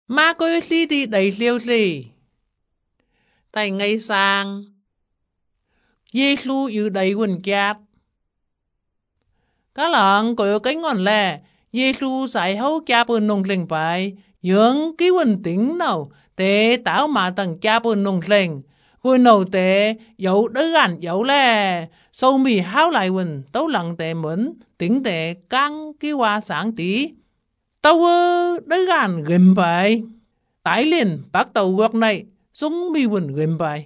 má có lý đi đầy liêu gì. Tại ngày sang, Giê-xu dự đầy quần chát. Các bạn có cái ngon là Giê-xu giải hấu cha bờ nông lệnh bài, dưỡng cái quần tính nào để tạo mà tầng cha bờ nông lệnh. Hồi nào để dấu đỡ gắn dấu là sau mì háo lại quần tấu lặng để mướn tính để căng cái hoa sáng tí. Tao đỡ gắn gần bài. Tái liền bắt tàu quốc này xuống mì quần gần bài.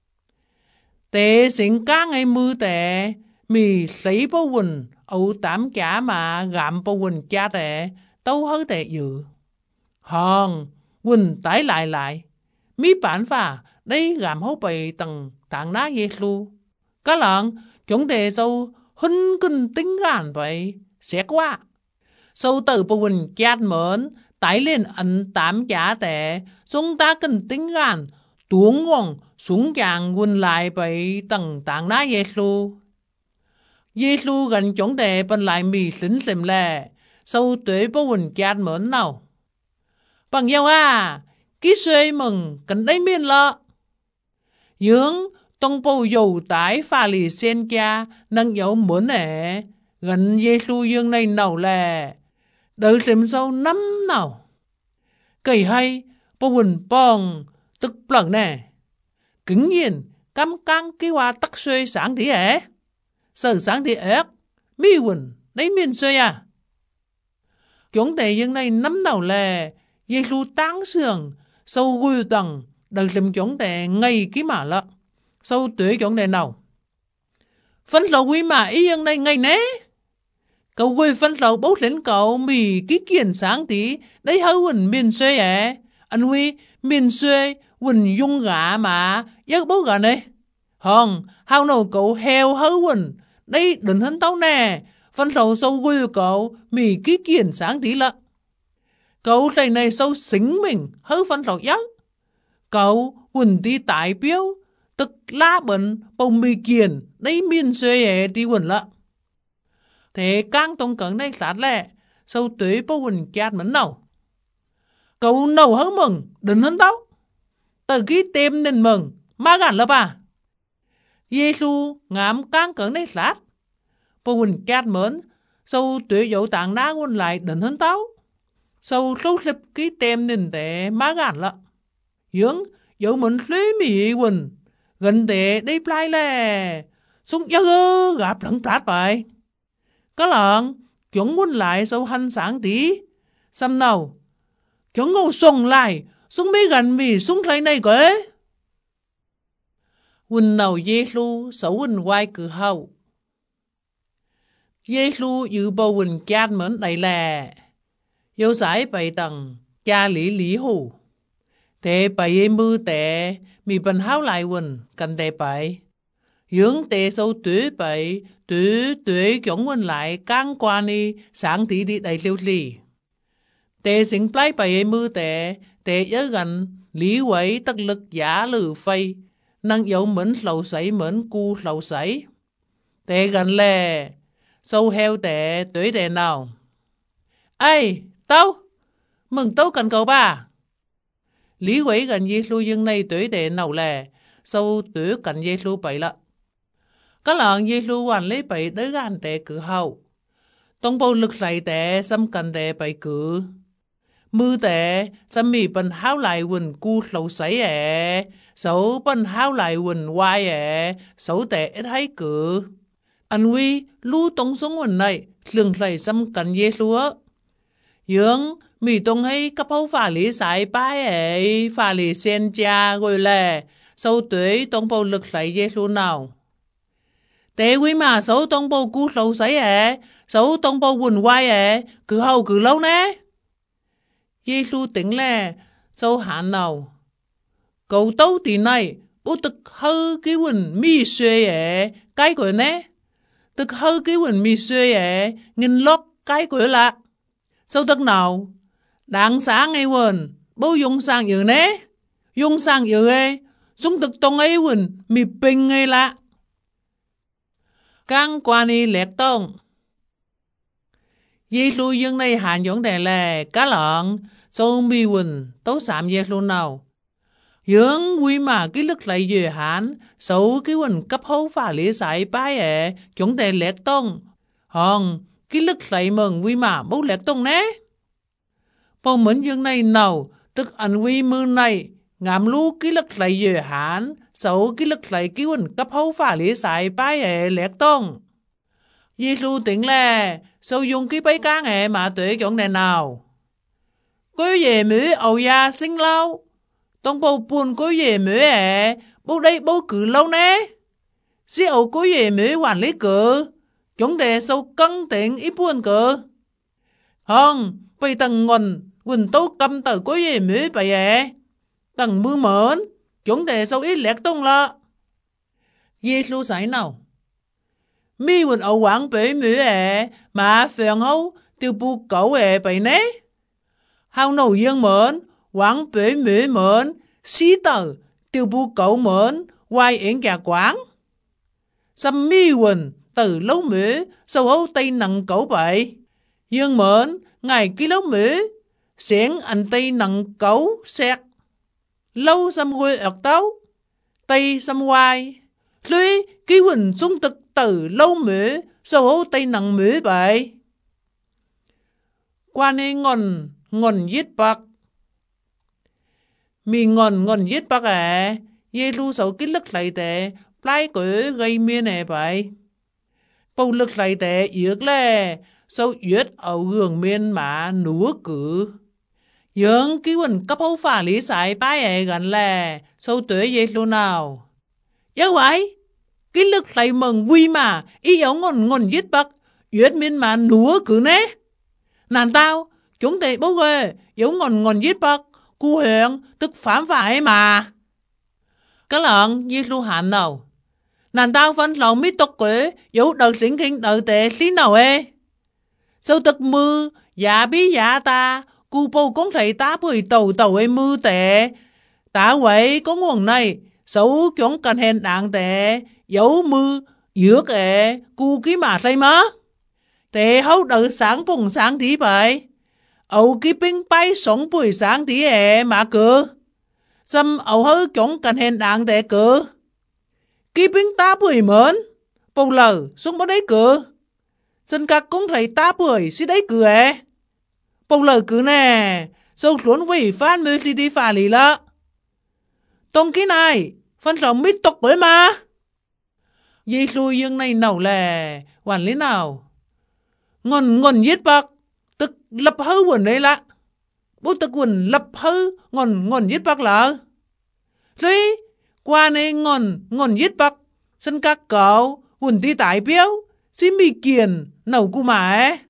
Để sinh ca ngày mưa để mì lấy bó quần ấu tám chả mà gạm bó quần cha để tấu hớ để dự. Hòn quần tái lại mì bản phà đây gạm hấu bày tầng tạng ná Giê-xu. Các lần chúng đề sâu hân kinh tính gàn vậy sẽ quá. Sâu từ bó quần chát mến tái lên ẩn tám chả để chúng ta kinh tính gàn tuống ngon xuống chàng quần lại bày tầng tạng ná Giê-xu. Giê-xu gần chúng đề bên lại mì xính xem lệ sâu tuế bó quần chát mến nào. Bằng nhau à, ký xuê mừng cần đấy miên lọ. Dưỡng tông bầu dầu tái pha lì sen cha nâng dấu mướn nè. Gần Giê-xu dương này nào là đợi xem sâu năm nào. Cây hay, bầu quần bong, tức lần nè. Cứng nhiên, cam căng cái hoa tắc xuê sáng tí ế. Sở sáng tí ế, mi quần, đấy miên xuê à. Chúng ta dương này năm nào là Giê-xu táng sườn, sâu gùi tầng, đợi xem chúng ta ngay ký mà lọ. Sâu tuế chúng ta nào. Phân lầu quý mà ý dương này ngay nế. Cậu gùi phân lầu bố lên cậu mì ký kiền sáng tí, đấy hơi quần miền xuê à. Anh huy miền xuê, quần dung gã mà, giấc bố gã này. Hòn, hào nào cậu heo hơi quần, đây đừng hấn tao nè. Phân lầu sâu gùi cậu mì ký kiền sáng tí lọ. Cậu thầy này sâu xính mình hơi phân lầu giấc. Cậu quần tí tải biếu, tức lá bẩn bông mì kiền, đấy miền xuê tí quần lạ. Thế càng tông cẩn này sát lẹ, sâu tuế bố quần chát mấn nào. Cậu nấu hơi mừng, đừng hấn tao. Tờ ký tìm nên mừng, má gắn lỡ bà. Giê-xu ngắm càng cẩn này sát. Bố quần chát mấn, sâu tuế dấu tạng ná quần lại đừng hấn tao. Sâu sâu xếp ký tem nên để má gắn lỡ. Dưỡng dấu mấn xuế mì quần, gần để đây plai lè. Xung giấc gặp lẫn plát vậy. Có lần, chúng muốn lại sâu hành sáng tí. Xăm nào, chúng ngô xung lại, xung mấy gần mì xung thay này cơ ấy. Quần nào Giê-xu xấu quần quay cử hậu. Giê-xu dự bầu quần chát mến đầy lè. Dâu giải bày tầng, cha lý hù. Thế bày mư tệ, mì bần háo lại quần, cần tệ bày. Dưỡng tệ sâu tuế bày, tuế chúng quần lại càng qua ni sáng tí đi đầy liêu lì. Tệ xính plái bày mư tệ nhớ gần, lý quấy tất lực giả lử phây, năng dấu mến lầu sấy mến cu lầu sấy. Tệ gần lè, sâu heo tệ tuế tệ nào. Ây, tao, mừng tao cần cậu bà. Lý quấy gần Giê-xu dương này tuế tệ nào lè, sâu tuế cần Giê-xu bày lạ. Các lần Giê-xu hoàn lấy bày tới gan tệ cử hậu. Tông bầu lực lại tệ xâm cần tệ bày cử. Mư tệ xâm mì bần háo lại quần cu lầu sấy xấu bần háo lại quần hoài xấu tệ ít hay cử. Anh huy lưu tông xuống quần này lường lại xâm cần Giê-xu á. Dưỡng mì tông hay cấp hấu phà lý sải bái phà lý sen cha rồi lè xấu tuế tông bầu lực lại Giê-xu nào. Tế quý mà xấu tông bầu cú sầu sấy xấu tông bầu quần quay cứ hầu cứ lâu nè. Giê-xu tính là xấu hạn nào. Cậu tấu tí này bố tức hư cái quần mì xuê cái của nè. Tức hư cái quần mì xuê nghìn lót cái của lạ. Xấu tức nào. Đáng sáng ngay quần bố dùng sang dự nè. Dùng sang dự dùng tức tông ấy quần mì bình ngay lạ. Càng qua ni lẹt tông. Giê-xu dương này hạn dưỡng đề là cá lợn, sau mi quần tấu sạm về luôn nào. Dưỡng quy mà cái lực lại về hán, sau cái quần cấp hấu phá lý sải bái chúng ta lẹt tông. Hòn, cái lực lại mừng quy mà bố lẹt tông nè. Phong mến dương này nào, tức anh quy mư này, ngạm lú cái lực lại về hán, sau cái lực lại cái quần cấp hấu phá lý sải bái lẹt tông. Giê-xu tỉnh là, sau dùng cái bấy cá mà tuệ chọn nè nào. Cô về mứ ầu ya sinh lâu. Tông bầu buồn cô về mứ bố đây bố cử lâu nè. Xí ầu cô về mứ quản lý cử. Chúng đề sâu cân tiện ít buồn cử. Hông, bây tầng nguồn, quỳnh tố cầm tờ cô về mứ bày tầng mưa mớn, chúng đề sâu ít lẹt tung lọ. Giê-xu sải nào. Mi quỳnh ầu quảng bế mứ mà phèn hâu tiêu bù cậu bày nè. Hào nầu dương mớn, quảng bế mế mớn, xí tờ, tiêu bù cậu mớn, hoài yến gà quảng. Xăm mi quỳnh, từ lâu mế, sâu hấu tây nặng cậu bậy. Dương mớn, ngày ký lâu mế, xén anh tây nặng cậu xẹt. Lâu xăm quê ợt tấu, tây xăm hoài. Lưới ký quỳnh xung thực từ lâu mế, sâu hấu tây nặng mế bậy. Qua nê ngon giết bạc. Mi ngon giết bạc Giê-xu sầu cái lực lại tệ, plai cử gây miên bậy. Bầu lực lại tệ yếc lè, sầu yết ở gường miên mà núa cử. Dưỡng ký quần cấp hấu phá lý sải bái gần lè, sầu tuế Giê-xu nào. Giấc vậy, cái lực lại mừng vui mà, ý ấu ngon giết bạc, yết miên mà núa cử nè. Nàng tao, chúng ta bố ghê, dấu ngon giết bạc, cô huyện, tức phạm phải mà. Cái lợn, Giê-xu hạn nào. Nàng tao phân lòng mít tục quế, dấu đợt xính kinh đợt tệ xí nào Sau tức mư, dạ bí dạ ta, cô bố con thầy ta bùi tàu mư tệ. Ta quậy có nguồn này, xấu chúng cần hèn đạn tệ, dấu mư, dược cô ký mà say má. Tệ hấu đợt sáng bùng sáng tí bậy. Âu ký binh bay sống buổi sáng tí mà cử. Xâm âu hư chúng cần hèn đạn tệ cử. Ký binh ta buổi mớn. Bầu lờ xuống bó đấy cử. Dân các cũng thấy ta buổi xí đấy cử Bầu lờ cử nè. Sâu xuống vì phát mê xí đi phá lý lợ. Tông ký này. Phân sống mít tục với mà. Giê-xu dương này nào lè. Quản lý nào. Ngon giết bạc. Tức lập hư quần đấy lạ. Bố tức quần lập hư ngon giết bạc lạ. Thế qua này ngon giết bạc. Sân các cậu quần đi tải béo. Xí mì kiền nấu cụ mà